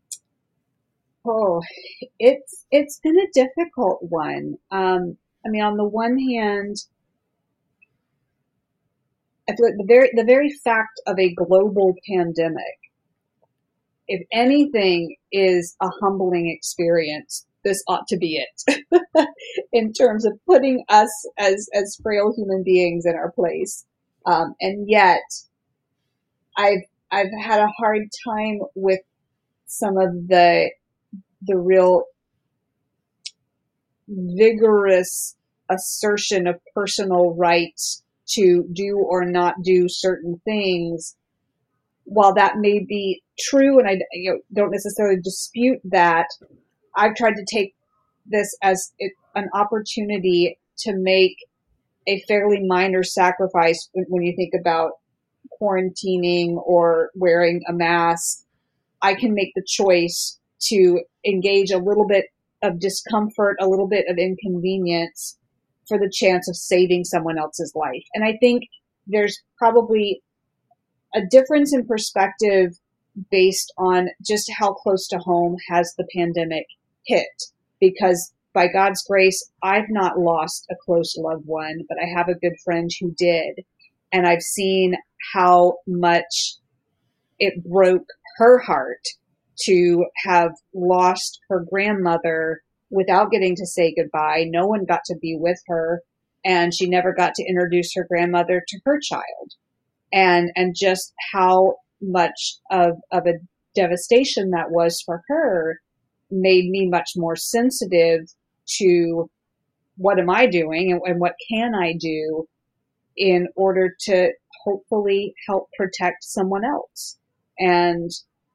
Oh, it's it's been a difficult one. Um, I mean, on the one hand, I feel like the very the very fact of a global pandemic, if anything, is a humbling experience. This ought to be it, in terms of putting us as as frail human beings in our place. Um, and yet, I've I've had a hard time with some of the the real vigorous assertion of personal rights to do or not do certain things. While that may be true, and I you know, don't necessarily dispute that, I've tried to take this as it, an opportunity to make a fairly minor sacrifice when, when you think about quarantining or wearing a mask. I can make the choice to engage a little bit of discomfort, a little bit of inconvenience for the chance of saving someone else's life. And I think there's probably a difference in perspective based on just how close to home has the pandemic hit. Because by God's grace, I've not lost a close loved one, but I have a good friend who did. And I've seen how much it broke her heart to have lost her grandmother without getting to say goodbye. No one got to be with her, and she never got to introduce her grandmother to her child. And, and just how much of, of a devastation that was for her made me much more sensitive to what am I doing and, and what can I do in order to hopefully help protect someone else. And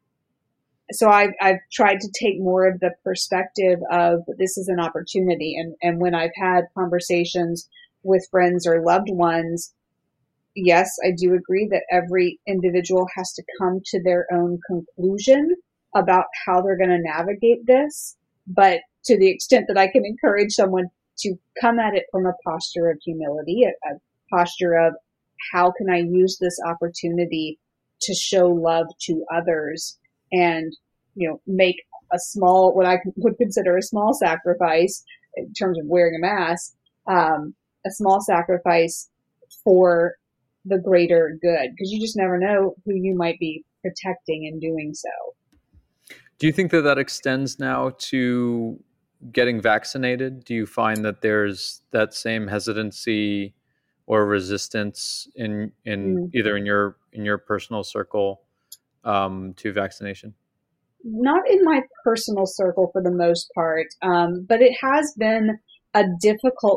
so I've, I've tried to take more of the perspective of this is an opportunity. And, and when I've had conversations with friends or loved ones, yes, I do agree that every individual has to come to their own conclusion about how they're going to navigate this. But to the extent that I can encourage someone to come at it from a posture of humility, a, a posture of how can I use this opportunity to show love to others and, you know, make a small, what I would consider a small sacrifice in terms of wearing a mask, um, a small sacrifice for the greater good, because you just never know who you might be protecting in doing so. Do you think that that extends now to getting vaccinated? Do you find that there's that same hesitancy or resistance in in mm. either in your in your personal circle um, to vaccination? Not in my personal circle for the most part, um, but it has been a difficult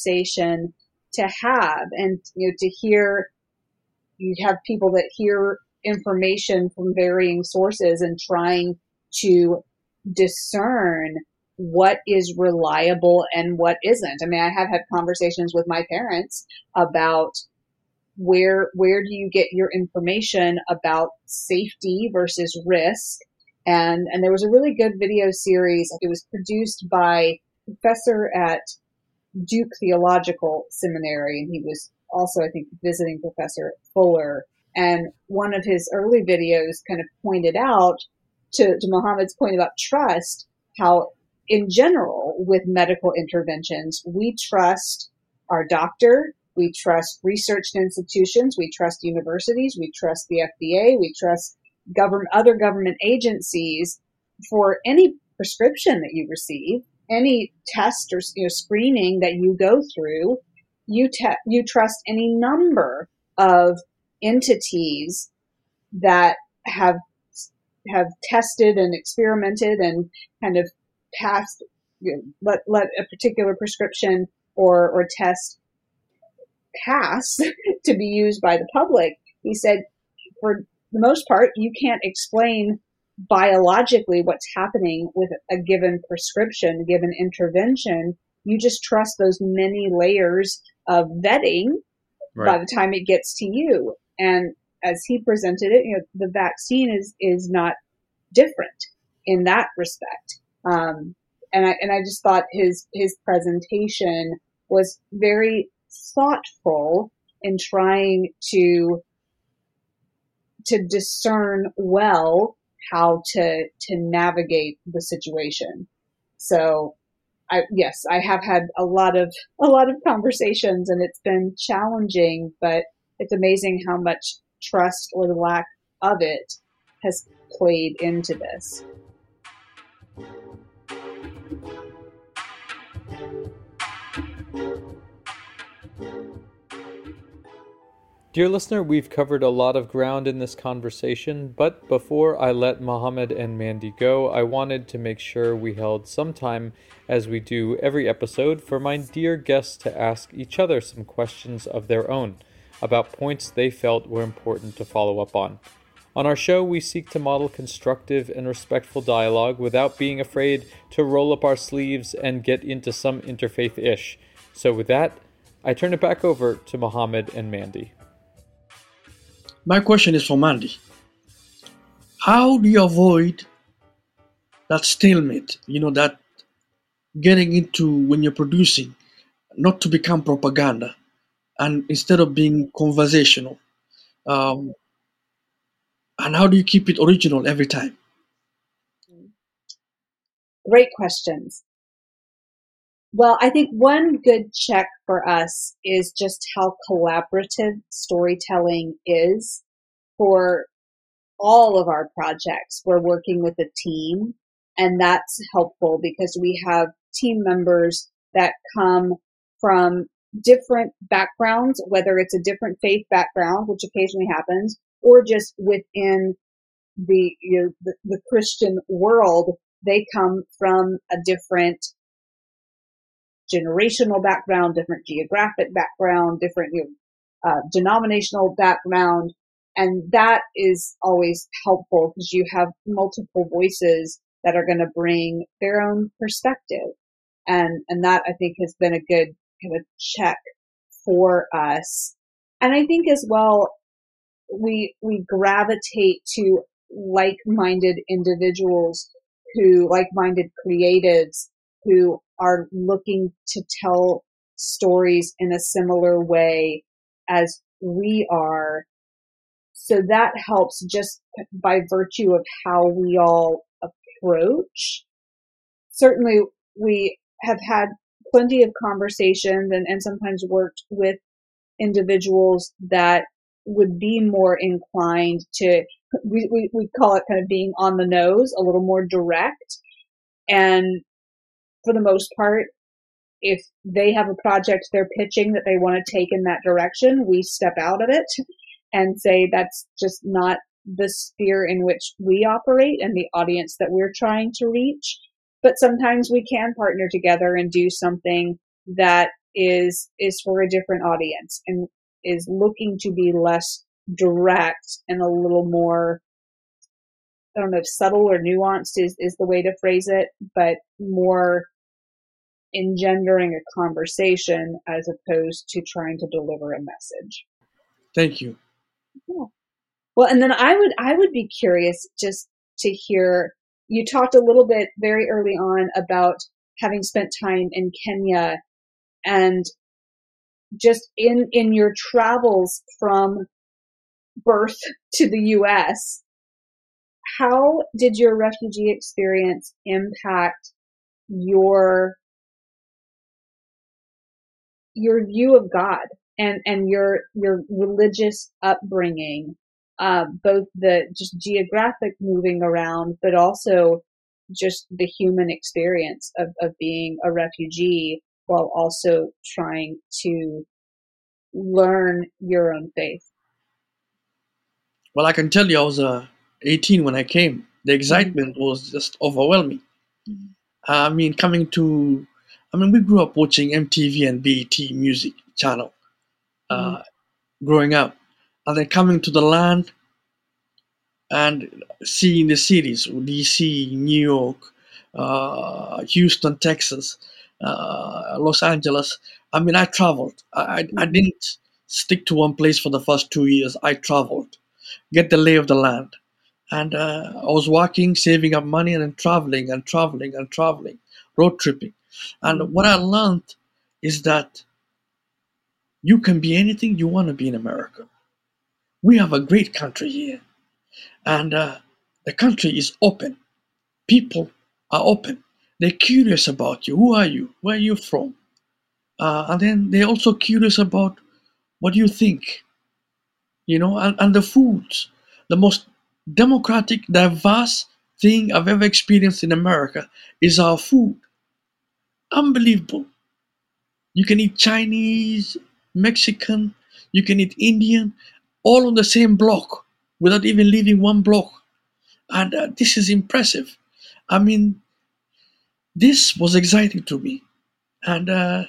conversation to have, and you know, to hear you have people that hear information from varying sources and trying to discern what is reliable and what isn't. I mean, I have had conversations with my parents about where where do you get your information about safety versus risk. And and there was a really good video series. It was produced by a professor at Duke Theological Seminary, and he was also, I think, visiting professor at Fuller. And one of his early videos kind of pointed out, to, to Mohammed's point about trust, how in general with medical interventions, we trust our doctor, we trust research institutions, we trust universities, we trust the F D A, we trust government, other government agencies for any prescription that you receive, any test or you know, screening that you go through. You te- you trust any number of entities that have have tested and experimented and kind of passed, you know, let let a particular prescription or or test pass to be used by the public. He said, for the most part, you can't explain biologically what's happening with a given prescription, a given intervention. You just trust those many layers of vetting right. by the time it gets to you. And as he presented it, you know, the vaccine is is not different in that respect. Um, and I and I just thought his his presentation was very thoughtful in trying to to discern well how to to navigate the situation. So I yes, I have had a lot of a lot of conversations, and it's been challenging, but it's amazing how much trust or the lack of it has played into this. Dear listener, we've covered a lot of ground in this conversation, but before I let Mohammed and Mandy go, I wanted to make sure we held some time, as we do every episode, for my dear guests to ask each other some questions of their own about points they felt were important to follow up on. On our show, we seek to model constructive and respectful dialogue without being afraid to roll up our sleeves and get into some interfaith-ish. So with that, I turn it back over to Mohammed and Mandy. My question is for Mandy. How do you avoid that stalemate, you know, that getting into when you're producing, not to become propaganda, and instead of being conversational? Um, and how do you keep it original every time? Great questions. Well, I think one good check for us is just how collaborative storytelling is. For all of our projects, we're working with a team, and that's helpful because we have team members that come from different backgrounds, whether it's a different faith background, which occasionally happens, or just within the, you know, the, the Christian world, they come from a different generational background, different geographic background, different you know, uh, denominational background. And that is always helpful because you have multiple voices that are going to bring their own perspective. And, and that I think has been a good kind of check for us. And I think as well, we, we gravitate to like-minded individuals who, like-minded creatives who are looking to tell stories in a similar way as we are. So that helps just by virtue of how we all approach. Certainly we have had plenty of conversations and, and sometimes worked with individuals that would be more inclined to, we, we, we call it kind of being on the nose, a little more direct. And for the most part, if they have a project they're pitching that they want to take in that direction, we step out of it and say that's just not the sphere in which we operate and the audience that we're trying to reach. But sometimes we can partner together and do something that is is for a different audience and is looking to be less direct and a little more, I don't know if subtle or nuanced is, is the way to phrase it, but more engendering a conversation as opposed to trying to deliver a message. Thank you. Yeah. Well, and then I would I would be curious just to hear, you talked a little bit very early on about having spent time in Kenya, and just in in your travels from birth to the U S, how did your refugee experience impact your your view of God and and your your religious upbringing? Uh, both the just geographic moving around, but also just the human experience of, of being a refugee while also trying to learn your own faith. Well, I can tell you I was uh, eighteen when I came. The excitement mm-hmm. was just overwhelming. Mm-hmm. I mean, coming to, I mean, we grew up watching M T V and B E T music channel uh, mm-hmm. growing up. And then coming to the land and seeing the cities, D C, New York, uh, Houston, Texas, uh, Los Angeles. I mean, I traveled. I, I didn't stick to one place for the first two years. I traveled, get the lay of the land. And uh, I was working, saving up money, and then traveling and traveling and traveling, road tripping. And mm-hmm. what I learned is that you can be anything you want to be in America. We have a great country here. And uh, the country is open. People are open. They're curious about you. Who are you? Where are you from? Uh, and then they're also curious about what you think. You know, and, and the foods. The most democratic, diverse thing I've ever experienced in America is our food. Unbelievable. You can eat Chinese, Mexican, you can eat Indian, all on the same block without even leaving one block. And uh, this is impressive. I mean, this was exciting to me. And uh,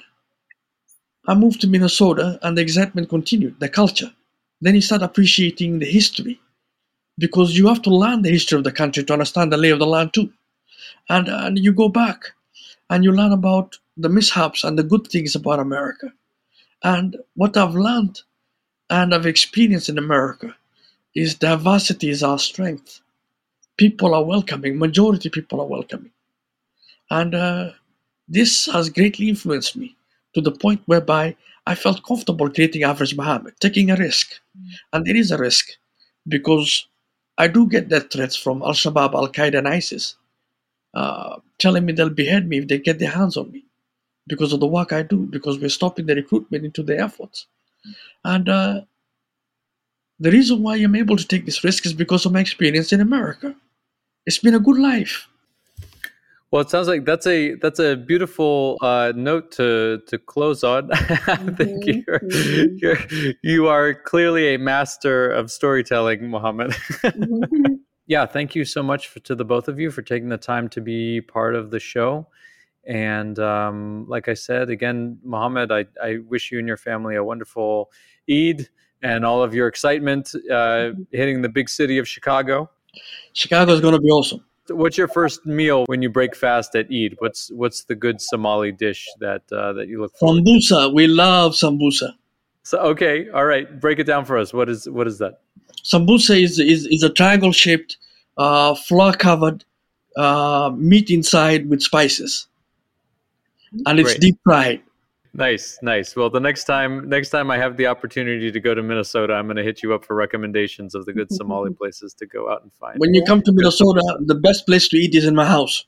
I moved to Minnesota, and the excitement continued, the culture. Then you start appreciating the history, because you have to learn the history of the country to understand the lay of the land too. And, uh, and you go back, and you learn about the mishaps and the good things about America. And what I've learned and I've experienced in America is diversity is our strength. People are welcoming, majority people are welcoming. And uh, this has greatly influenced me to the point whereby I felt comfortable creating Average Muhammad, taking a risk. Mm. And it is a risk because I do get death threats from Al-Shabaab, Al-Qaeda, and ISIS, uh, telling me they'll behead me if they get their hands on me because of the work I do, because we're stopping the recruitment into the Air Force. Mm. And uh, the reason why I'm able to take this risk is because of my experience in America. It's been a good life. Well, it sounds like that's a that's a beautiful uh, note to to close on. Mm-hmm. I think you're, mm-hmm. you're you are clearly a master of storytelling, Mohammed. Mm-hmm. Yeah, thank you so much for, to the both of you for taking the time to be part of the show. And um, like I said, again, Mohammed, I, I wish you and your family a wonderful Eid and all of your excitement uh, hitting the big city of Chicago. Chicago is going to be awesome. What's your first meal when you break fast at Eid? What's what's the good Somali dish that uh, that you look for? Sambusa. We love sambusa. So okay, all right. Break it down for us. What is what is that? Sambusa is is, is a triangle shaped, uh, flour covered uh, meat inside with spices, and it's Great. Deep fried. Nice, nice. Well, the next time next time I have the opportunity to go to Minnesota, I'm going to hit you up for recommendations of the good Somali places to go out and find. When you come to Minnesota, the best place to eat is in my house.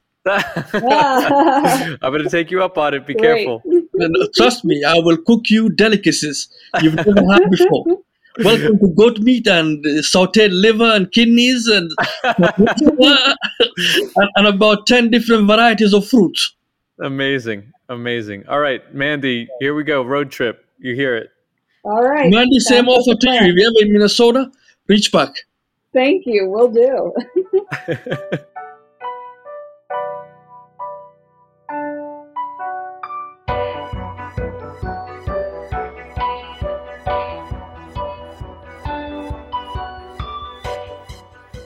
I'm going to take you up on it. Be Great. Careful. Trust me, I will cook you delicacies you've never had before. Welcome to goat meat and sauteed liver and kidneys and, and, and about ten different varieties of fruits. Amazing. Amazing. All right, Mandy, here we go. Road trip. You hear it. All right. Mandy, same offer to you. If you're ever in Minnesota, reach back. Thank you. Will do.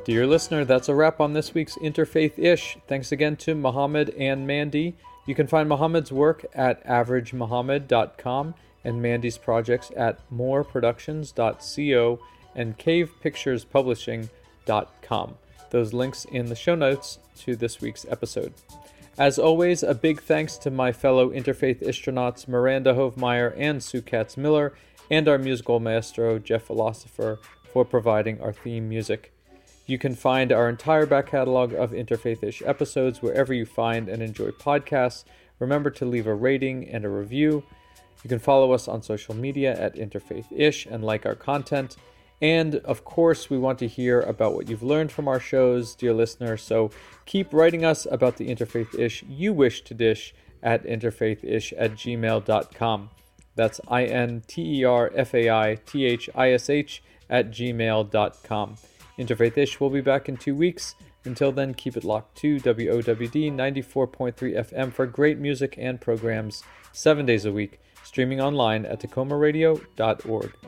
Dear listener, that's a wrap on this week's Interfaith-ish. Thanks again to Muhammad and Mandy. You can find Muhammad's work at average muhammad dot com and Mandy's projects at more productions dot co and cave pictures publishing dot com. Those links in the show notes to this week's episode. As always, a big thanks to my fellow Interfaith astronauts Miranda Hovmeyer and Sue Katz-Miller, and our musical maestro Jeff Philosopher for providing our theme music. You can find our entire back catalog of Interfaith-ish episodes wherever you find and enjoy podcasts. Remember to leave a rating and a review. You can follow us on social media at Interfaith-ish and like our content. And, of course, we want to hear about what you've learned from our shows, dear listener, so keep writing us about the Interfaith-ish you wish to dish at interfaithish at gmail dot com. That's I N T E R F A I T H I S H at gmail dot com. Interfaith-ish will be back in two weeks. Until then, keep it locked to W O W D ninety-four point three F M for great music and programs seven days a week, streaming online at tacoma radio dot org.